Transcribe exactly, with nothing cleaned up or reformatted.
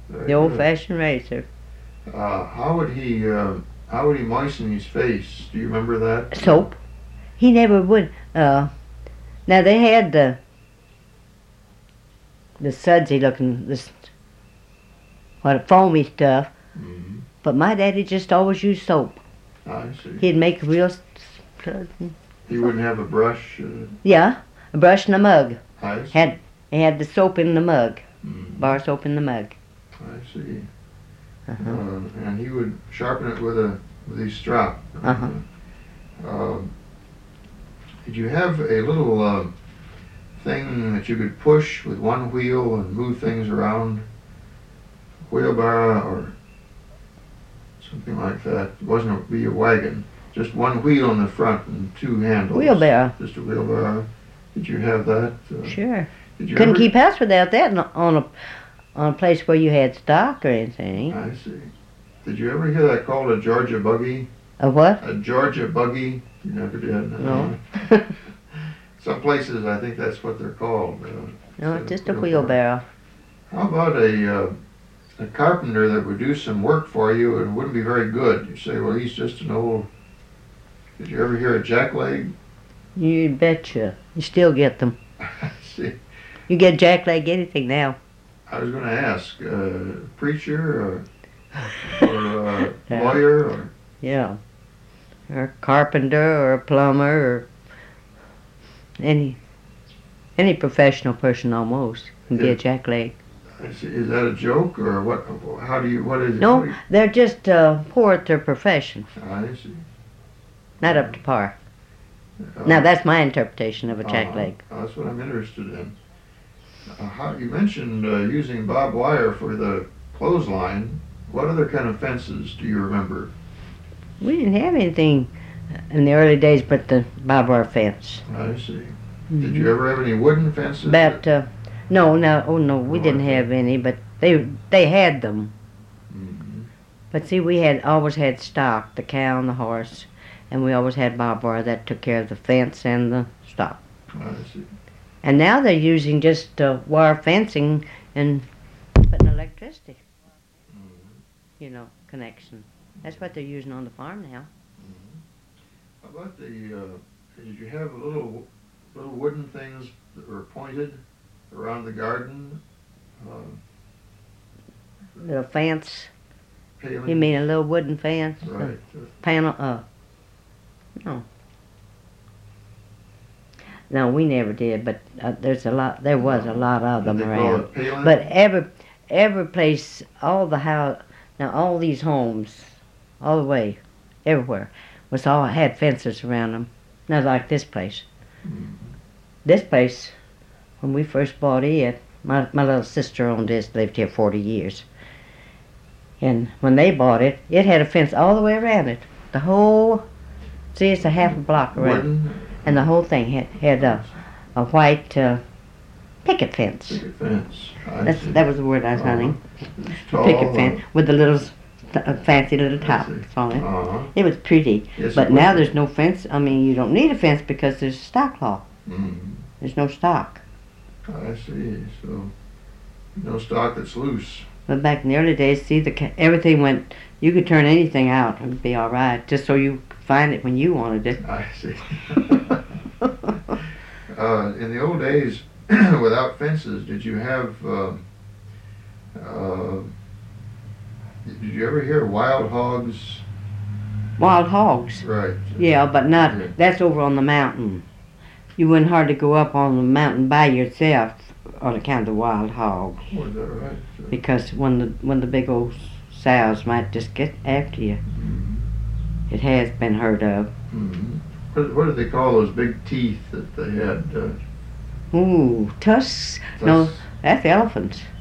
Very The good. old-fashioned razor. Uh, how would he, uh, how would he moisten his face? Do you remember that? Soap. He never would. Uh, now they had the the sudsy looking, this what foamy stuff, Mm-hmm. but my daddy just always used soap. I see. He'd make real. s- s- He wouldn't have a brush. Uh, Yeah, a brush and a mug. I see. Had he had the soap in the mug, Mm, bar soap in the mug. I see. Uh-huh. Uh, and he would sharpen it with a with his strop. Uh-huh. Um, did you have a little uh, thing that you could push with one wheel and move things around? Wheelbarrow or something like that. It wasn't a, be a wagon. Just one wheel in the front and two handles. Wheelbarrow. Just a wheelbarrow. Did you have that? Uh, Sure. Did you Couldn't ever? keep house without that on a, on a on a place where you had stock or anything. I see. Did you ever hear that called a Georgia buggy? A what? A Georgia buggy? You never did? No. Some places I think that's what they're called. Uh, No, instead just of a wheelbarrow. How about a uh, a carpenter that would do some work for you and wouldn't be very good? You say, well, he's just an old. Did you ever hear a jackleg? You betcha. You still get them. See, You get jackleg anything now. I was going to ask, uh, preacher or, or uh, Yeah. lawyer or Yeah. Or a carpenter or a plumber or any any professional person almost can get jackleg. I see, is that a joke or what? How do you? What is it? No, What do they're just uh, poor at their profession. you- I see. Not up to par. Uh, Now that's my interpretation of a uh-huh. jackleg. That's what I'm interested in. Uh, how, you mentioned uh, using barbed wire for the clothesline. What other kind of fences do you remember? We didn't have anything in the early days but the barbed wire fence. I see. Did you ever have any wooden fences? But uh, no, no, oh no, we Oh, didn't okay. have any. But they they had them. Mhm. But see, we had always had stock, the cow and the horse, and we always had barbed wire that took care of the fence and the stock. I see. And now they're using just uh, wire fencing and putting electricity, Mhm. you know, connection. That's what they're using on the farm now. How about the? Uh, did you have little little wooden things that were pointed around the garden? Uh, Little fence. palings? You mean a little wooden fence? A Right. panel? Uh, no. No, we never did. But uh, there's a lot. There was a lot of Did them they call around. it paling? But every every place, all the house, now all these homes, all the way, everywhere, was all had fences around them. Not like this place. Mhm. This place, when we first bought it, my my little sister owned this, lived here forty years. And when they bought it, it had a fence all the way around it. The whole, see, it's a half a block around, Wooden and the whole thing had had a a white uh, picket fence. picket fence. I That's see. that was the word I was Uh-huh. hunting. It's A tall, picket fence with the little s- uh, fancy little I top see. on it. Uh-huh. It was pretty, Yes, but it now was. there's no fence. I mean, you don't need a fence because there's stock law. Mhm. There's no stock. I see. So no stock that's loose. But back in the early days, see, the ca- everything went. You could turn anything out and it'd be all right, just so you could find it when you wanted it. I see. uh, in the old days, without fences, did you have? Um, uh, did you ever hear wild hogs? Wild hogs. Right. Yeah, but not. Yeah. That's over on the mountain. You wouldn't hardly go up on the mountain by yourself on account of the wild hogs, Oh, is that right? So, because when the when the big old sows might just get after you. mhm. It has been heard of. Mhm. What, what do they call those big teeth that they had? Uh, Ooh, tusks. No, tusks? that's elephants.